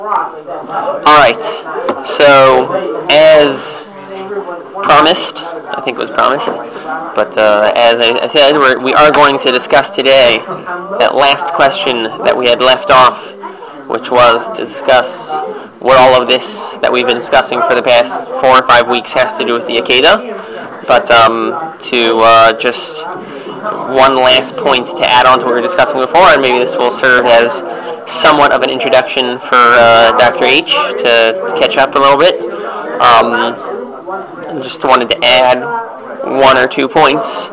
Alright, so as promised, I think it was promised, but as I said, we are going to discuss today that last question that we had left off, which was to discuss what all of this that we've been discussing for the past 4 or 5 weeks has to do with the Akedah. But to just one last point to add on to what we were discussing before, and maybe this will serve as somewhat of an introduction for Dr. H to catch up a little bit. Just wanted to add 1 or 2 points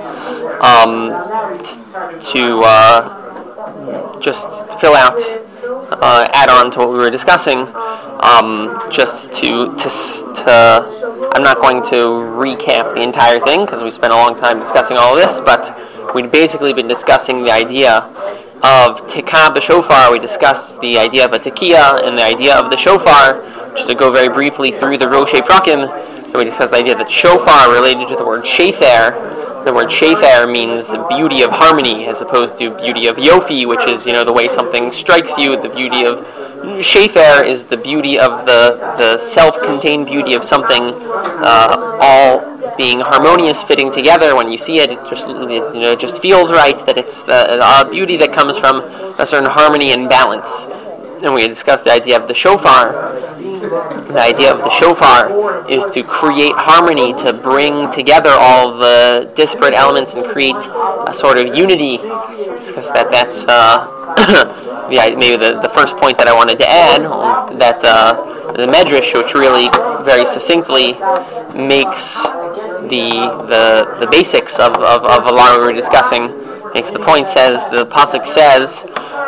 to just fill out, add on to what we were discussing. Just to I'm not going to recap the entire thing because we spent a long time discussing all of this, but we'd basically been discussing the idea of Tikah b'shofar. We discussed the idea of a Tekiah and the idea of the shofar. Just to go very briefly through the Roshei Prakim, we discussed the idea that shofar related to the word shefer. The word shefer means the beauty of harmony as opposed to beauty of yofi, which is, the way something strikes you. The beauty of shefer is the beauty of the self-contained beauty of something, all being harmonious, fitting together. When you see it, it just feels right, that it's the beauty that comes from a certain harmony and balance. And we discussed the idea of the shofar. The idea of the shofar is to create harmony, to bring together all the disparate elements and create a sort of unity. Because that's maybe the first point that I wanted to add, that the Medrash, which really very succinctly makes the basics of a lot we were discussing, makes the point, the pasuk says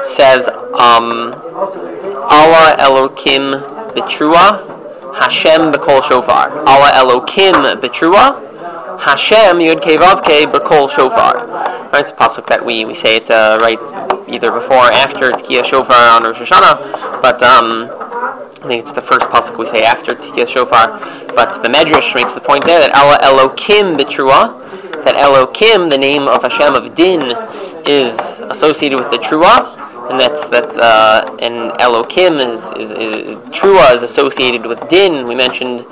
Allah Elokim B'Trua, Hashem B'Kol Shofar. Allah Elokim B'Trua, Hashem Yud Kei Vav Kei B'Kol Shofar. Right, it's a pasuk that we say it right either before or after Tekiyah Shofar on Rosh Hashanah, but I think it's the first pasuk we say after Tekiyah Shofar. But the Medrash makes the point there that Allah Elokim B'Trua, that Elokim, the name of Hashem of Din, is associated with the Trua. And and Elokim is Trua is associated with Din. We mentioned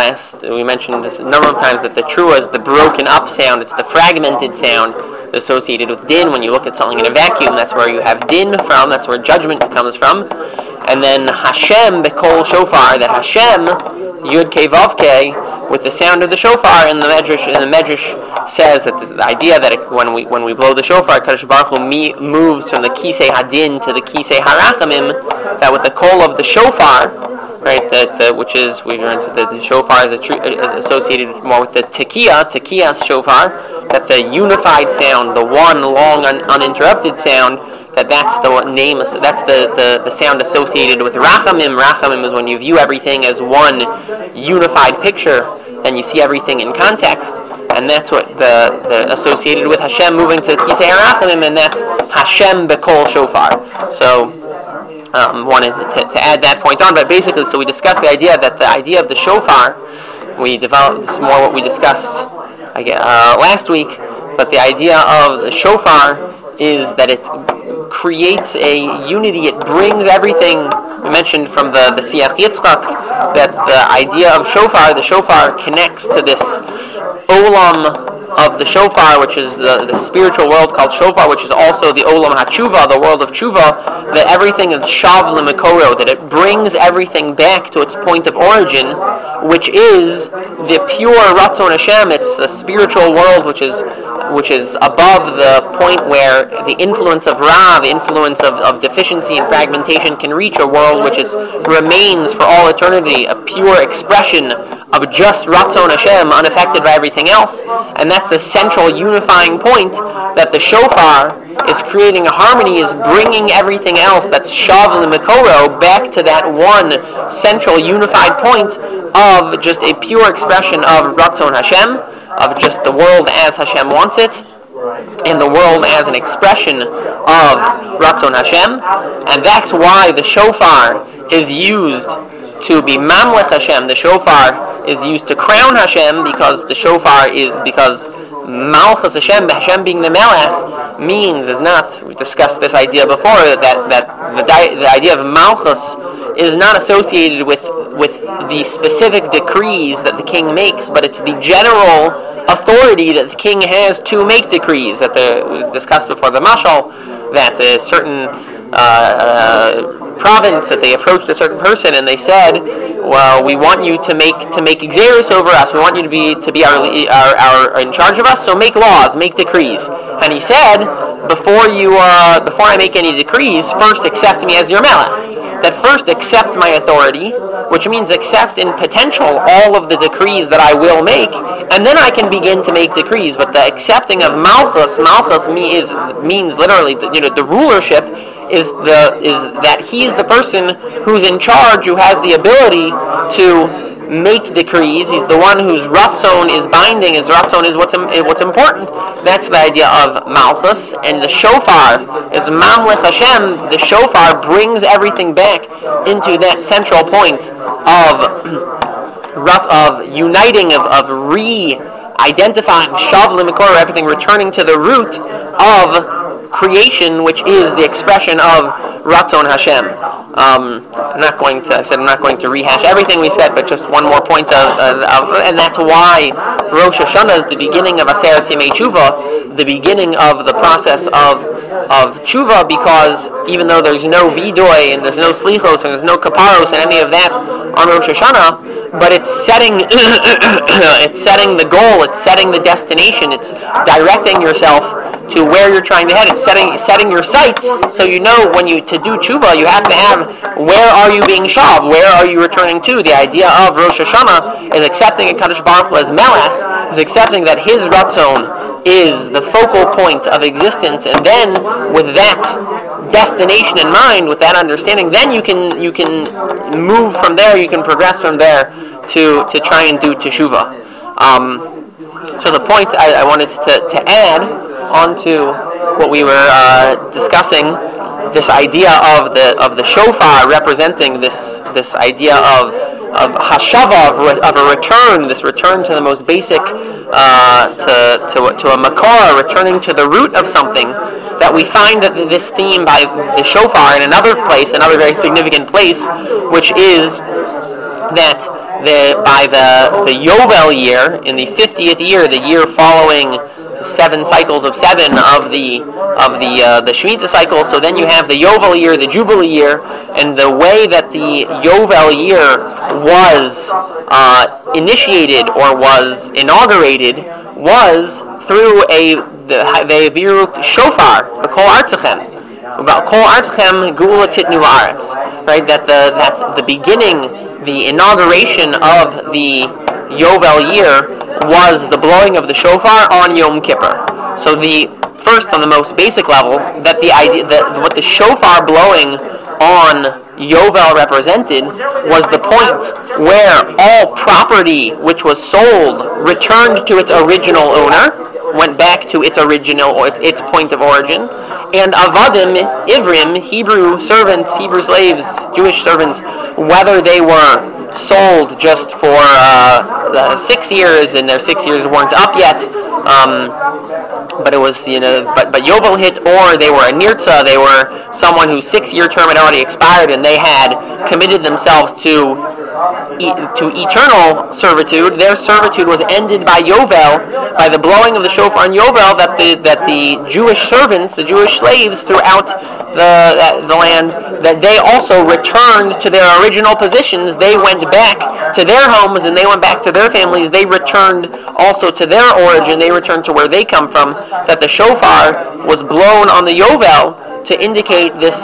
this a number of times that the Trua is the broken up sound. It's the fragmented sound associated with Din. When you look at something in a vacuum, that's where you have Din from. That's where judgment comes from. And then Hashem B'Kol Shofar, that Hashem Yud Kei Vav Kei, with the sound of the shofar. And the Medrash says that the idea that when we blow the shofar, Kadosh Baruch Hu moves from the Kisei Hadin to the Kisei Harachamim, that with the call of the shofar, right, which is, we learned that the shofar is associated more with the Tekiyah's shofar, that the unified sound, the one long uninterrupted sound, that's the name, that's the sound associated with Rachamim. Rachamim is when you view everything as one unified picture, and you see everything in context, and that's what the associated with Hashem moving to Kisei Rachamim, and that's Hashem B'Kol Shofar. So wanted to add that point on, but basically, so we discussed the idea of the shofar. We developed this more what we discussed last week, but the idea of the shofar is that it creates a unity. It brings everything. We mentioned from the Siach Yitzchak that the idea of shofar, the shofar connects to this olam of the shofar, which is the spiritual world called shofar, which is also the olam hatshuva, the world of tshuva, that everything is shav l'mekoro, that it brings everything back to its point of origin, which is the pure Ratzon Hashem. It's the spiritual world which is above the point where the influence of Ra, the influence of deficiency and fragmentation can reach, a world which remains for all eternity a pure expression of just Ratzon Hashem, unaffected by everything else. And that's the central unifying point, that the shofar is creating a harmony, is bringing everything else that's shav l'mekoro back to that one central unified point of just a pure expression of Ratzon Hashem, of just the world as Hashem wants it, and the world as an expression of Ratzon Hashem. And that's why the shofar is used to be Mamlech Hashem. The shofar is used to crown Hashem, because the shofar is, because Malchus Hashem being the Melech means is not, we discussed this idea before, that the idea of Malchus is not associated with the specific decrees that the king makes, but it's the general authority that the king has to make decrees. That was discussed before the Mashal, that a certain province, that they approached a certain person and they said, well, we want you to make exeris over us. We want you to be our in charge of us. So make laws, make decrees. And he said, before I make any decrees, first accept me as your melech. That first accept my authority, which means accept in potential all of the decrees that I will make, and then I can begin to make decrees. But the accepting of Malchus means literally, the rulership is that he's the person who's in charge, who has the ability to make decrees. He's the one whose ratzon is binding. His ratzon is what's important. That's the idea of Malchus. And the shofar is Mamlech Hashem. The shofar brings everything back into that central point of uniting, of re-identifying Shav L'Mikor, everything returning to the root of creation, which is the expression of Ratzon Hashem. I'm not going to rehash everything we said, but just one more point and that's why Rosh Hashanah is the beginning of Aseret Yemei Tshuva, the beginning of the process of Tshuva, because even though there's no Vidoy and there's no Slichos and there's no Kaparos and any of that on Rosh Hashanah, but it's setting the goal, it's setting the destination, it's directing yourself to where you're trying to head. It's setting your sights, so you know when to do tshuva, you have to have, where are you being shav? Where are you returning to? The idea of Rosh Hashanah is accepting a Kadosh Baruch Hu as Melech, is accepting that his ratzon is the focal point of existence, and then with that destination in mind, with that understanding, then you can move from there, you can progress from there to try and do teshuvah. So the point I wanted to add onto what we were discussing, this idea of the shofar representing this idea of hashava, of a return, this return to the most basic, to a makor, returning to the root of something, that we find that this theme by the shofar in another place, another very significant place, which is that by the Yovel year, in the 50th year, the year following 7 cycles of 7 of the Shemitah cycle, so then you have the Yovel year, the Jubilee year, and the way that the Yovel year was initiated or was inaugurated was through the Viru Shofar, the Kol Artzachem. About Kol Artzachem Gula Titnu La'aretz, right? That the beginning, the inauguration of the Yovel year was the blowing of the shofar on Yom Kippur. So the first, on the most basic level, that the idea that what the shofar blowing on Yovel represented was the point where all property which was sold returned to its original owner, went back to its original, or its point of origin, and avadim, ivrim, Hebrew servants, Hebrew slaves, Jewish servants, whether they were sold just for 6 years and their 6 years weren't up yet, but it was, but Yovel hit, or they were a nirtza, they were someone whose 6-year term had already expired and they had committed themselves to eternal servitude. Their servitude was ended by Yovel, by the blowing of the shofar in Yovel, that the Jewish servants, the Jewish slaves throughout the land, that they also returned to their original positions. They went back to their homes and they went back to their families. They returned also to their origin. They returned to where they come from. That the shofar was blown on the Yovel to indicate this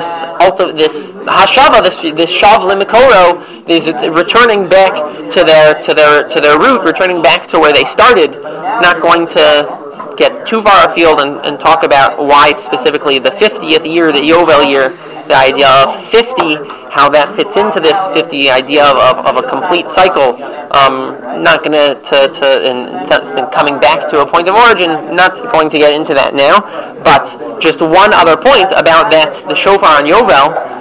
hashava, this shav l'mikoro, this returning back to their root, returning back to where they started. Not going to get too far afield and talk about why it's specifically the 50th year, the Yovel year, the idea of 50, how that fits into this 50 idea of a complete cycle. Not going to coming back to a point of origin, not going to get into that now, but just one other point about that, the shofar on Yovel,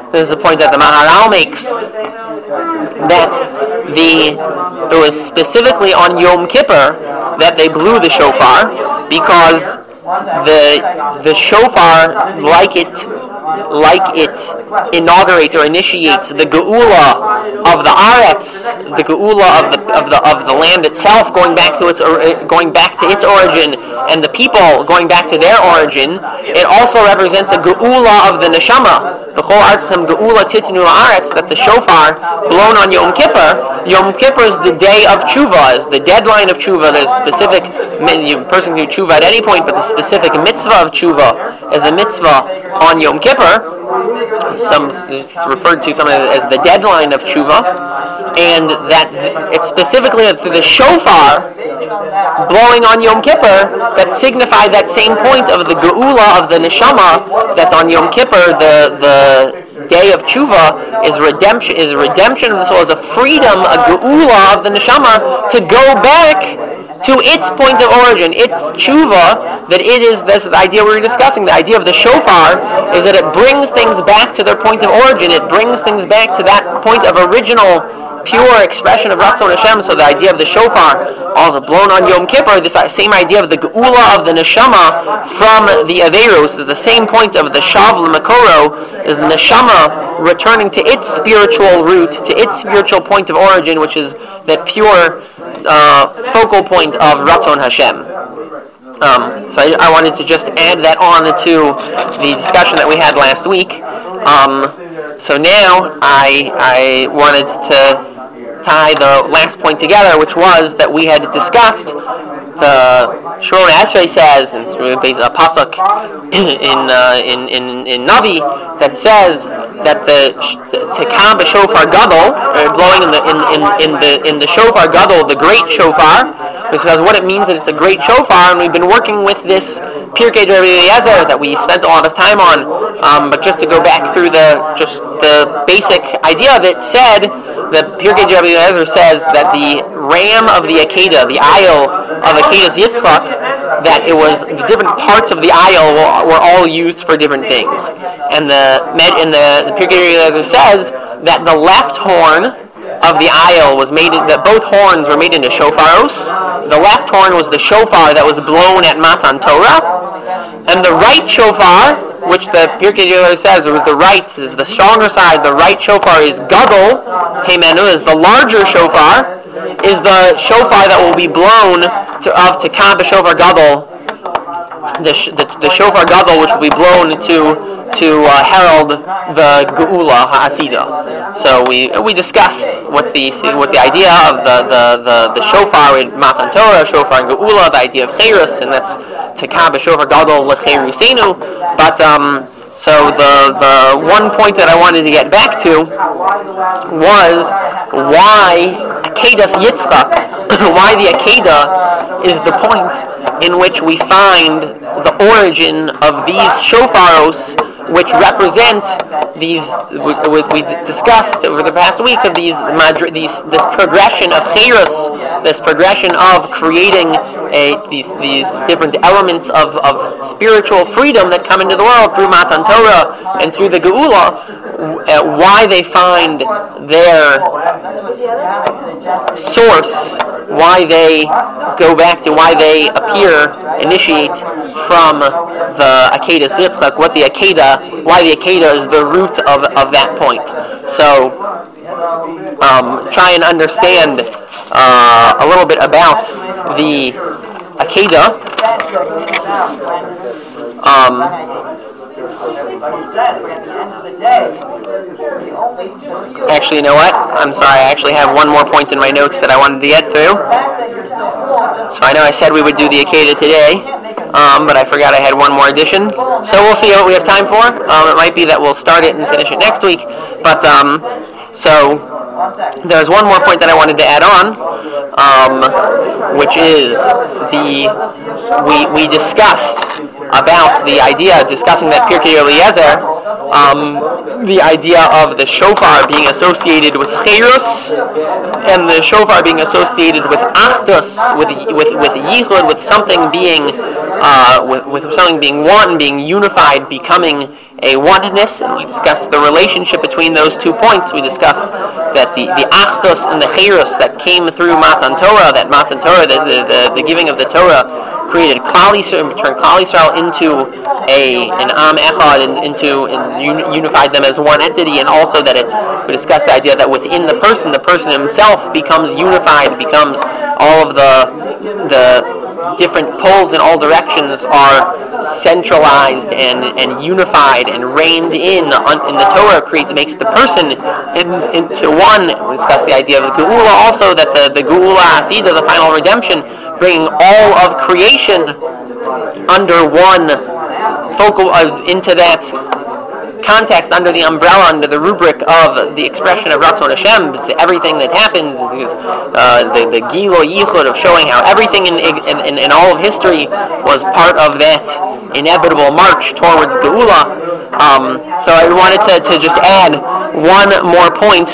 This is the point that the Maharal makes, that it was specifically on Yom Kippur that they blew the shofar, because the shofar, like it inaugurates or initiates the geula of the aretz, the geula of the land itself, going back to its origin, and the people going back to their origin. It also represents a geula of the neshama. The whole artzchem geula titnu aretz, that the shofar blown on Yom Kippur. Yom Kippur is the day of tshuva, is the deadline of tshuva. There's specific person can do tshuva at any point, but the specific mitzvah of tshuva is a mitzvah on Yom Kippur. Some referred to as the deadline of tshuva, and that it's specifically through the shofar blowing on Yom Kippur that signified that same point of the geula of the neshama, that on Yom Kippur the day of tshuva is redemption of the soul, is a freedom, a geula of the neshama to go back to its point of origin, its tshuva, that it is this the idea we were discussing. The idea of the shofar is that it brings things back to their point of origin. It brings things back to that point of original, pure expression of Ratzon Hashem. So the idea of the shofar, all the blown on Yom Kippur, this same idea of the geula of the neshama from the Averos, is the same point of the Shav L'Makoro, is the neshama returning to its spiritual root, to its spiritual point of origin, which is that pure focal point of Ratzon Hashem. So I wanted to just add that on to the discussion that we had last week. So now I wanted to tie the last point together, which was that we had discussed the Shmuel Esrei says, and it's a pasuk in Navi that says that the tekam b'shofar gadol, blowing in the shofar gadol, the great shofar. This is what it means that it's a great shofar, and we've been working with this Pirkei Rabbi Eliezer that we spent a lot of time on. But just to go back through the basic idea of it, said that Pirkei Rabbi Eliezer says that the ram of the Akedah, the aisle of Akedas Yitzchak, that it was the different parts of the aisle were all used for different things. And the Pirkei Rabbi Eliezer says that the left horn of the aisle was made, that both horns were made into shofaros. The left horn was the shofar that was blown at Matan Torah, and the right shofar, which the Pirkei Eliezer says the right is the stronger side, the right shofar is gadol, heimenu, is the larger shofar, is the shofar that will be blown of tekam b'shofar gadol, the shofar gadol, which will be blown to herald the geula ha'asida. So we discussed what the idea of the shofar in Matan Torah, shofar in geula, the idea of cherus, and that's tekam b'shofar gadol l'cherusenu. But so the one point that I wanted to get back to was why Akedas Yitzchak, why the Akedah is the point in which we find the origin of these shofaros, which represent these, we discussed over the past weeks, of this progression of cherus, this progression of creating these different elements of spiritual freedom that come into the world through Matan Torah and through the Geula, why they find their source, why they go back to, why they initiate from the Akedah Yitzchak, why the Akedah is the root of that point. So try and understand a little bit about the Akedah. Actually, you know what? I'm sorry, I actually have one more point in my notes that I wanted to get through. So I know I said we would do the Akedah today, but I forgot I had one more addition. So we'll see what we have time for. It might be that we'll start it and finish it next week. But so there's one more point that I wanted to add on, which is we discussed about the idea, discussing that Pirkei Eliezer, the idea of the shofar being associated with Cherus, and the shofar being associated with Achdus, with Yichud, with something being with something being one, being unified, becoming a oneness. And we discussed the relationship between those 2 points. We discussed that the Achdus and the Cherus that came through Matan Torah, the giving of the Torah, created Klal Yisrael, turned Klal Yisrael into an Am Echad, and unified them as one entity, and also that we discussed the idea that within the person himself becomes unified, becomes all of the different poles in all directions are centralized and unified and reined in the Torah, makes the person into one. We discussed the idea of the Geula also, that the Geula Hasidah, the final redemption, bringing all of creation under one focal, into that context, under the umbrella, under the rubric of the expression of Ratzon Hashem. Everything that happened, the Gilo Yichud of showing how everything in all of history was part of that inevitable march towards Geula. So I wanted to just add one more point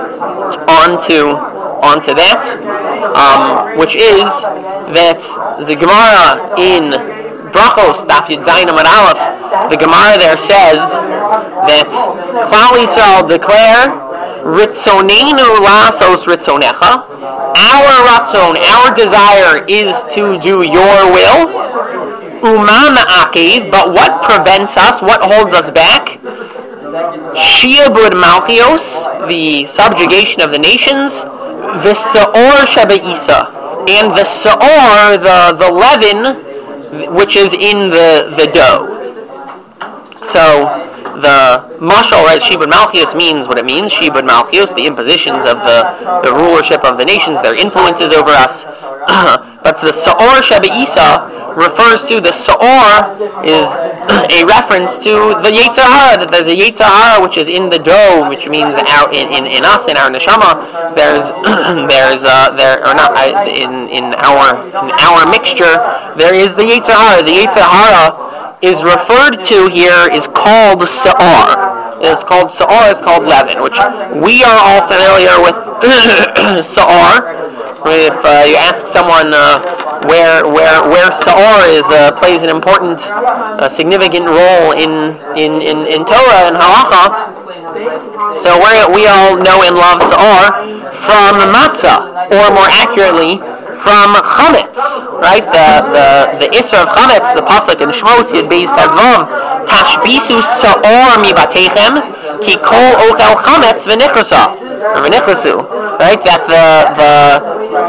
onto that, which is that the Gemara in Brachos, Daf Yud Zayin Amud Aleph, the Gemara there says that Klal Yisrael declare, Ritzoneinu lasos ritzonecha, our ratzon, our desire is to do your will, Uma ma'akev, but what prevents us, what holds us back? Shi'abud Malchios, the subjugation of the nations, V'sa'or Sheba'isa, and the Sa'or, the leaven, which is in the dough. So the mashal, right, Shibud Malchios means what it means. Shibud Malchios, the impositions of the rulership of the nations, their influences over us. But the Sa'or Sheba'isa refers to, the Sa'or is a reference to the Yetzer Hara, that there's a Yetzer Hara which is in the dough, which means in us, in our neshama, in our mixture, there is the Yetzer Hara. The Yetzer Hara is referred to here, is called Sa'or. It's called Sa'or, it's called leaven, which we are all familiar with. Sa'or. If you ask someone where Sa'or plays an important, significant role in Torah and Halacha, so we all know and love Sa'or from matzah, or more accurately, from chametz, right? The Isra of chametz, the pasuk in Shmos Yud Beis Tezvav, Tashbisu Sa'or mibatechem, ki kol ochel chametz v'nichrasu, right? That the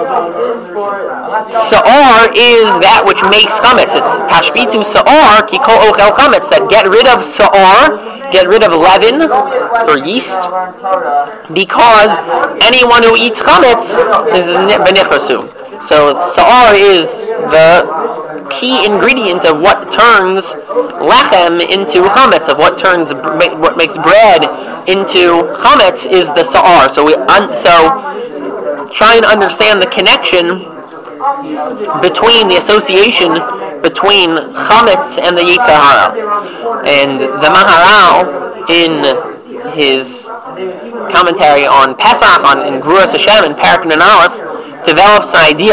Sa'or is that which makes chametz. It's Tashbitu Sa'or ki kol ochel chametz, that get rid of Sa'or, get rid of leaven or yeast, because anyone who eats chametz is v'nichrasu. So Sa'or is the key ingredient of what turns lechem into chametz, of what makes bread into chametz, is the Sa'or. So try and understand the connection between the association between chametz and the Yetzer Hara. And the Maharal, in his commentary on Pesach, in Gruas Hashem, in Parak Nun Aleph, develops an idea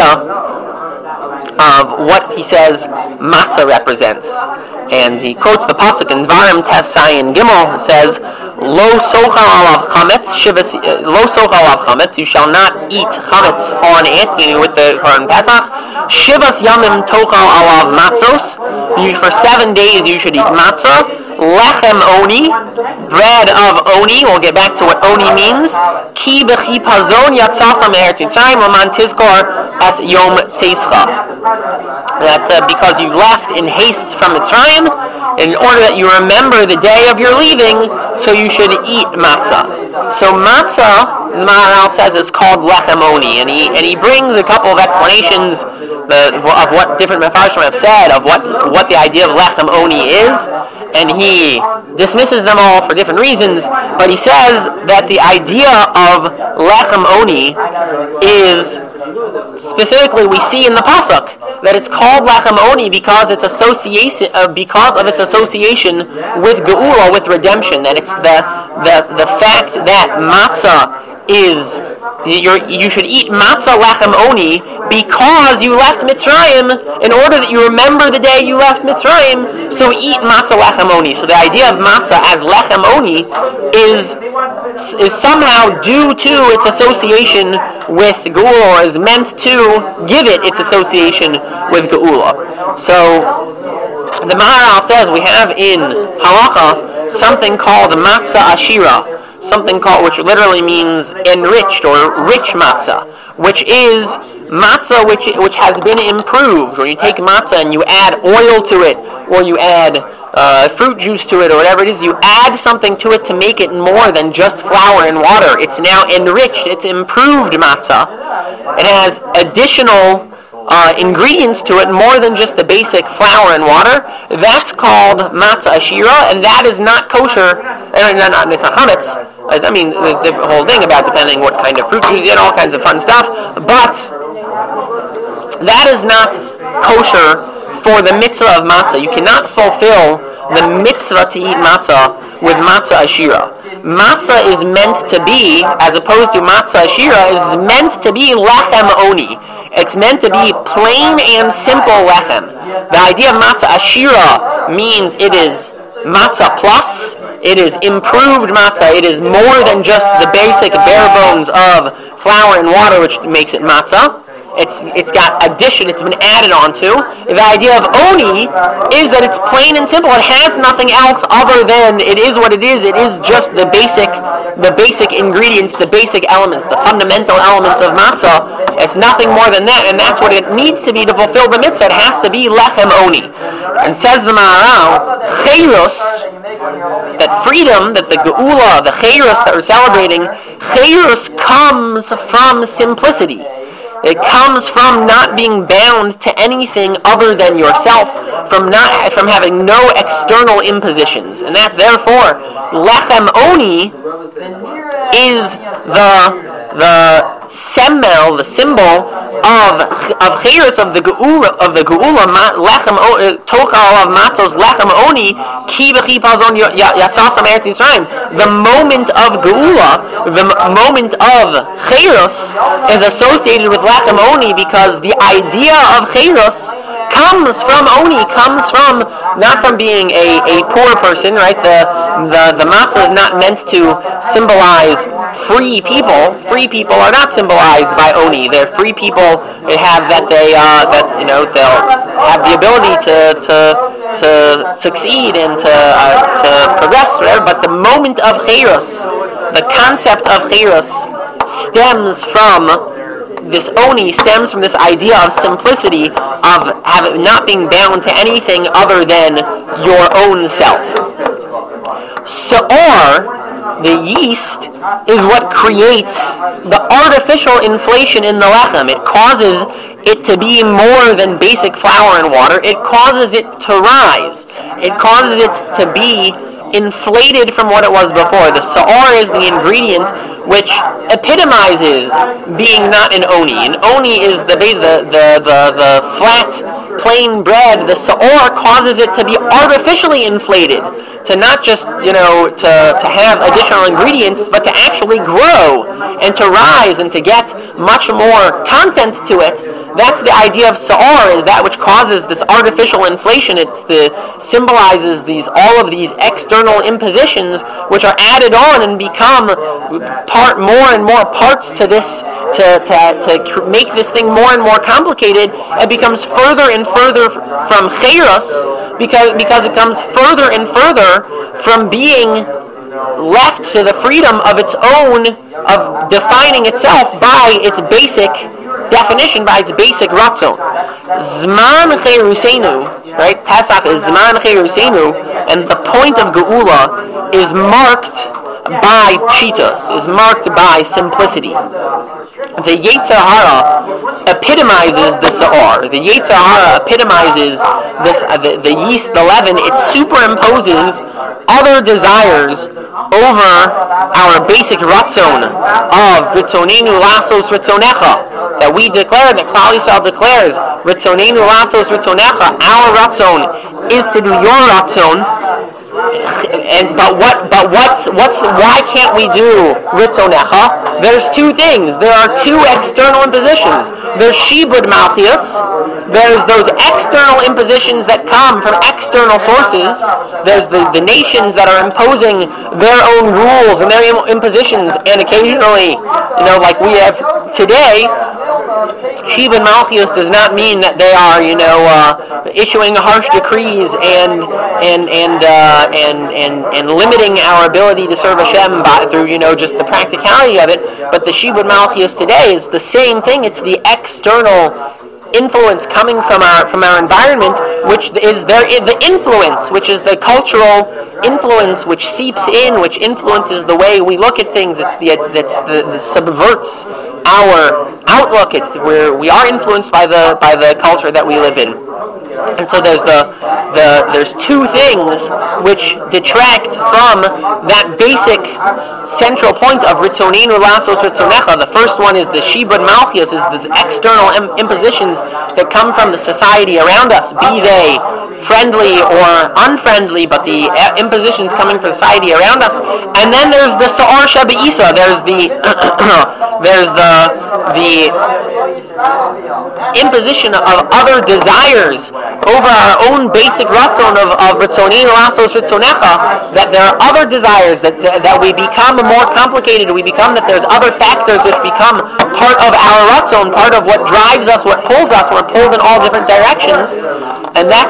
of what he says matzah represents. And he quotes the pasuk in Dvarim Tes Zayin Gimel. It says, Lo sochal alav chametz, you shall not eat chametz on it, with the Korban Pesach. Shivas yamim tochal alav matzos, for 7 days you should eat matzah. Lechem oni, bread of oni. We'll get back to what oni means. Ki b'chipazon yatzasa me'eretz Mitzrayim l'man tizkor as yom tzeischa. That because you left in haste from Mitzrayim, in order that you remember the day of your leaving, so you should eat matzah. So matzah, the Maharal says, is called lechem oni, and he brings a couple of explanations of what different mefarshim have said of what the idea of lechem oni is, and he dismisses them all for different reasons, but he says that the idea of lechem oni is specifically we see in the pasuk that it's called lechem oni because its association, because of its association with geula, with redemption. That it's the fact that matzah is, you should eat matzah lechem oni because you left Mitzrayim, in order that you remember the day you left Mitzrayim, so eat matzah lechem oni. So the idea of matzah as lechem oni is somehow due to its association with geula, or is meant to give it its association with geula. So the Maharal says we have in halacha something called matzah ashira, something called, which literally means enriched or rich matzah, which is matzah which has been improved. When you take matzah and you add oil to it, or you add fruit juice to it, or whatever it is, you add something to it to make it more than just flour and water. It's now enriched, it's improved matzah. It has additional ingredients to it, more than just the basic flour and water. That's called matzah ashira, and that is not kosher, and not chametz. I mean, the whole thing about depending what kind of fruit juice you get, all kinds of fun stuff, but that is not kosher for the mitzvah of matzah. You cannot fulfill the mitzvah to eat matzah with matzah ashira. Matzah is meant to be, as opposed to matzah ashira, is meant to be lechem oni. It's meant to be plain and simple lechem. The idea of matzah ashira means it is matzah plus, it is improved matzah, it is more than just the basic bare bones of flour and water which makes it matzah. It's got addition, it's been added onto. The idea of oni is that it's plain and simple. It has nothing else other than, it is what it is just the basic ingredients, the basic elements, the fundamental elements of matzah. It's nothing more than that, and that's what it needs to be to fulfill the mitzvah. It has to be lechem oni. And says the Maharal, chayrus, that freedom, that the geula, the chayrus that we're celebrating, chayrus comes from simplicity. It comes from not being bound to anything other than yourself, from having no external impositions, and that therefore lechem oni is the semel, the symbol of chayrus, of the geula, lechem tochal of matzos lechem oni ki b'chipazon yatzasam eretz Yisrael. The moment of geula, the moment of chayrus, is associated with lechem oni because the idea of chayrus comes from oni, comes from, not from being a poor person, right? The matzah is not meant to symbolize free people. Free people are not symbolized by oni. They're free people that have they'll have the ability to succeed and to progress, whatever. But the moment of chayrus, the concept of chayrus stems from this oni, stems from this idea of simplicity, of not being bound to anything other than your own self. Sa'or, the yeast, is what creates the artificial inflation in the lechem. It causes it to be more than basic flour and water. It causes it to rise. It causes it to be inflated from what it was before. The sa'or is the ingredient which epitomizes being not an oni. An oni is the flat, plain bread. The sa'or causes it to be artificially inflated, to not just, to have additional ingredients, but to actually grow and to rise and to get much more content to it. That's the idea of sa'or, is that which causes this artificial inflation. It symbolizes all of these external impositions which are added on and become more and more parts to this, to make this thing more and more complicated. It becomes further and further from chayrus, because it comes further and further from being left to the freedom of its own, of defining itself by its basic definition, by its basic ratzon. Zman cheirusenu, right? Pesach is Zman cheirusenu, and the point of geula is marked by pshitos, is marked by simplicity. The Yetzer Hara epitomizes the sa'or. The Yetzer Hara epitomizes this, the yeast, the leaven. It superimposes other desires over our basic ratzon of of Ritzonenu Lasos Ritzonecha, that we declare, that Klal Yisrael declares, Ritzonenu Lasos Ritzonecha, our Ratzon is to do your Ratzon. Why can't we do Ritzonecha? There's two things. There are two external impositions. There's Shibud Malchius. There's those external impositions that come from external sources. There's the nations that are imposing their own rules and their impositions, and occasionally, like we have today, Shibud Malchius does not mean that they are, issuing harsh decrees and limiting our ability to serve Hashem through, just the practicality of it. But the Shibud Malchius today is the same thing. It's the external influence coming from our environment, which is the influence, which is the cultural influence, which seeps in, which influences the way we look at things. It's the subverts our outlook. It's where we are influenced by the culture that we live in. And so there's there's two things which detract from that basic central point of Ritzonenu Lasos Ritzonecha. The first one is the Shibud Malchius, is the external impositions that come from the society around us, be they friendly or unfriendly, but the impositions coming from society around us. And then there's the Sa'or Shabe'isa, there's the imposition of other desires over our own basic ratzon of Ritzonenu Lasos Ritzonecha, that there are other desires that we become more complicated. We become that there's other factors which become part of our ratzon, part of what drives us, what pulls us. We're pulled in all different directions, and that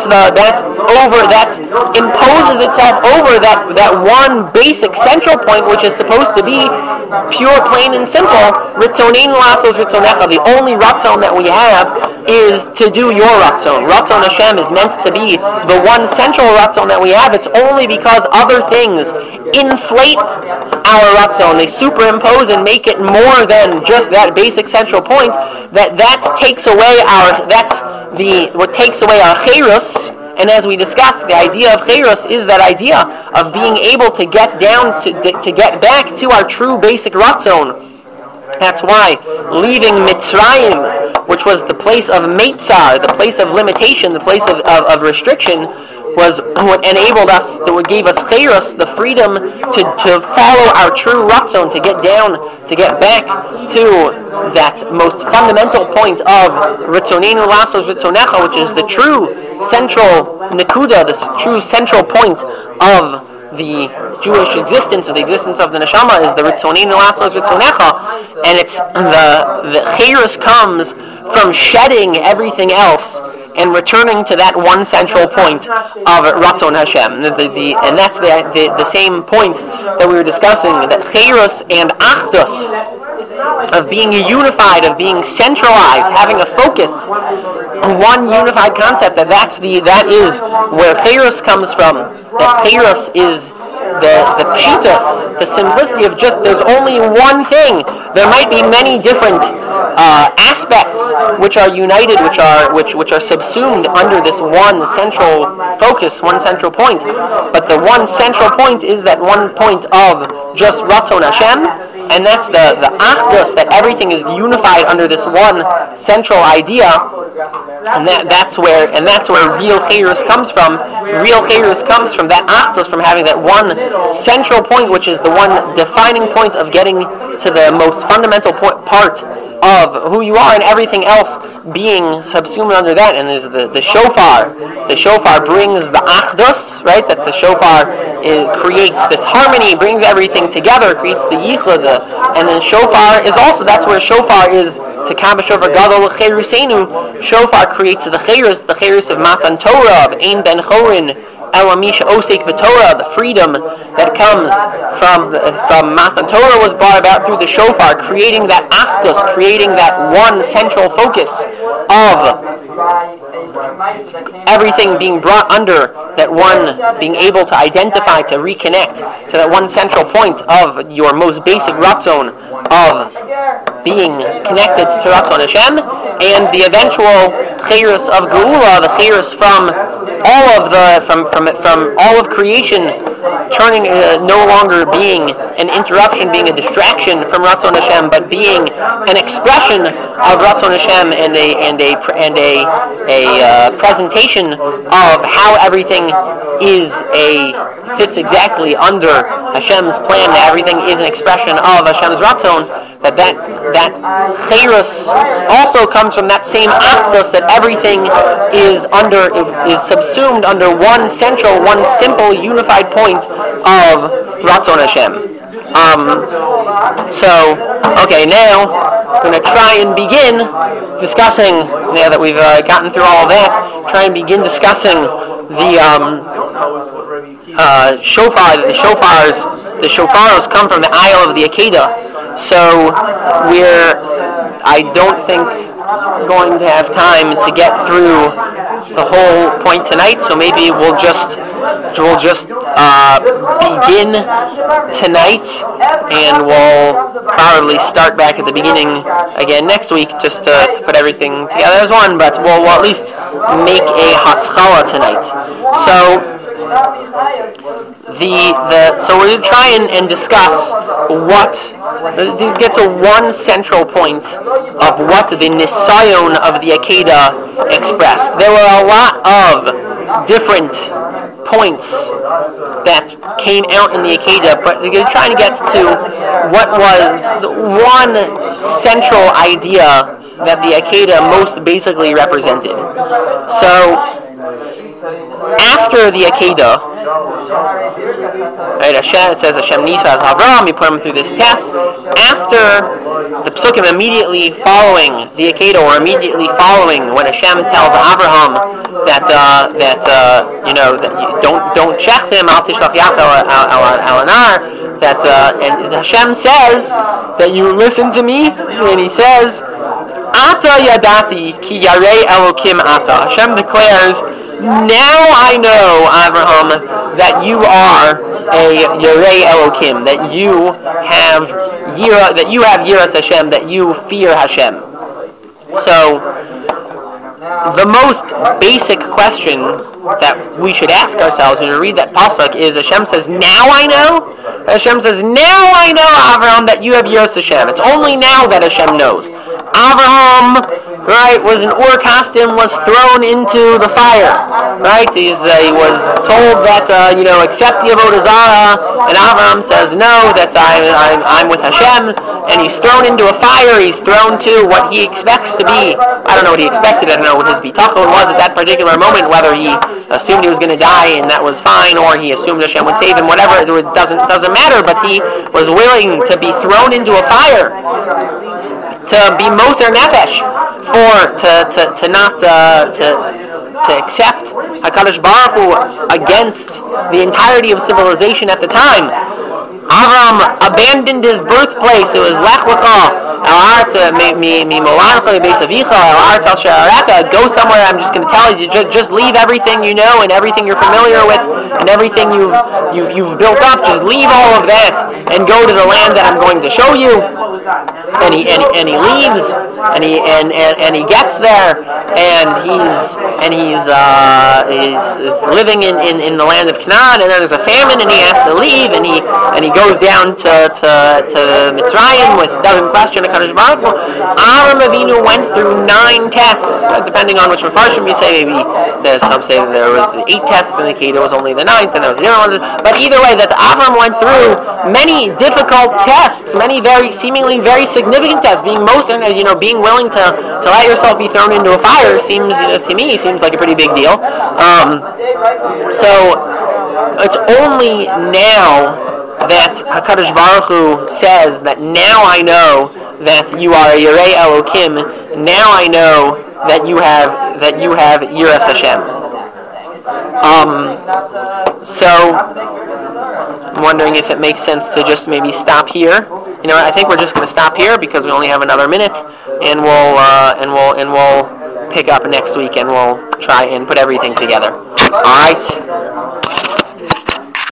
imposes itself over that one basic central point, which is supposed to be pure, plain, and simple. Ritzonenu Lasos Ritzonecha, the only ratzon that we have is to do your ratzon. Ratzon Hashem is meant to be the one central ratzon that we have. It's only because other things inflate our ratzon, they superimpose and make it more than just that basic central point, that takes away what takes away our cherus. And as we discussed, the idea of cherus is that idea of being able to get down to get back to our true basic ratzon. That's why leaving Mitzrayim, which was the place of Meitzar, the place of limitation, the place of restriction, was what enabled us, that what gave us cherus, the freedom to follow our true ratzon, to get back to that most fundamental point of Ritzonenu Lasos Ritzonecha, which is the true central nekuda, the true central point of the Jewish existence, of the existence of the neshama, is the Ritzonenu Lasos Ritzonecha, and it's the cherus comes from shedding everything else and returning to that one central point of Ratzon Hashem. And that's the same point that we were discussing, that cherus and achdus, of being unified, of being centralized, having a focus, one unified concept, that is where cherus comes from. That cherus is the pshitus, the simplicity of just, there's only one thing. There might be many different aspects which are united, which are subsumed under this one central focus, one central point. But the one central point is that one point of just Ratzon Hashem, and that's the achdus, that everything is unified under this one central idea. And that's where real cherus comes from. Real cherus comes from that achdus, from having that one central point, which is the one defining point of getting to the most fundamental part of who you are, and everything else being subsumed under that. And there's the shofar. The shofar brings the achdus, right? That's the shofar. It creates this harmony, brings everything together, creates the yichud. And then shofar is also, that's where shofar is, to Kaba Shofar Gadol Cherusenu. Shofar creates the cherus of Matan Torah, of Ein Ben Chorin, Elamisha Osek B'Torah, the freedom that comes from Matan Torah was brought about through the shofar, creating that achdus, creating that one central focus of everything being brought under that one, being able to identify, to reconnect to that one central point of your most basic ratzon of being connected to Ratzon Hashem, and the eventual chayrus of Geula, the chayrus from all of creation, turning no longer being an interruption, being a distraction from Ratzon Hashem, but being an expression of Ratzon Hashem and a presentation of how everything fits exactly under Hashem's plan. That everything is an expression of Hashem's Ratzon. That chayrus also comes from that same actus, that everything is subsumed under one simple, unified point of Ratzon Hashem. Okay, now I'm going to try and begin discussing, now that we've gotten through all of that, try and begin discussing the shofar. The shofaros come from the Isle of the Akedah. So I don't think going to have time to get through the whole point tonight. So maybe we'll just begin tonight, and we'll probably start back at the beginning again next week, just to put everything together as one. But we'll at least make a haskalah tonight. So so we're going to try and discuss to get to one central point of what the Nisayon of the Akedah expressed. There were a lot of different points that came out in the Akedah, but we're trying to get to what was the one central idea that the Akedah most basically represented. So after the Akedah, right, it says Hashem Nisa as Avraham, he put him through this test. After the Psukim immediately following the Akedah, or immediately following when Hashem tells Avraham that don't check him, al tishlach yach al anar, and Hashem says that you listen to me, and he says, Ata yadati ki yarei Elokim ata. Hashem declares, now I know, Avraham, that you are a Yarei Elokim, that you have Yiras Hashem, that you fear Hashem. So, the most basic question that we should ask ourselves when we read that pasuk is, Hashem says, now I know? Hashem says, now I know, Avraham, that you have Yiras Hashem. It's only now that Hashem knows. Avraham, right, was in Ur Kasdim, was thrown into the fire, right? He was told that, accept the Avodah Zarah, and Avraham says, no, that I'm with Hashem, and he's thrown into a fire. He's thrown to what he expects to be. I don't know what he expected. I don't know what his bitachon was at that particular moment, whether he assumed he was going to die and that was fine, or he assumed Hashem would save him, whatever, it doesn't matter, but he was willing to be thrown into a fire, to be moser nefesh, to accept HaKadosh Baruch Hu against the entirety of civilization at the time. Avram abandoned his birthplace. It was Lech Lecha go somewhere. I'm just going to tell you, just leave everything you know and everything you're familiar with and everything you've built up. Just leave all of that and go to the land that I'm going to show you. And he leaves, and he gets there, and he's living in the land of Canaan, and then there's a famine, and he has to leave, and he goes down to Mitzrayim with doesn't question HaKadosh Baruch Hu. Avram Avinu went through 9 tests, depending on which Mefarshim you say. Maybe some say that there was 8 tests, and the Akedah was only the 9th, and there was 0 ones. But either way, that Avram went through many difficult tests, many seemingly very significant tests. Being being willing to let yourself be thrown into a fire seems like a pretty big deal. So it's only now that HaKadosh Baruch Hu says that now I know that you are a Yarei Elokim. Now I know that you have Yiras Hashem. So I'm wondering if it makes sense to just maybe stop here. I think we're just going to stop here because we only have another minute, and we'll pick up next week, and we'll try and put everything together. All right.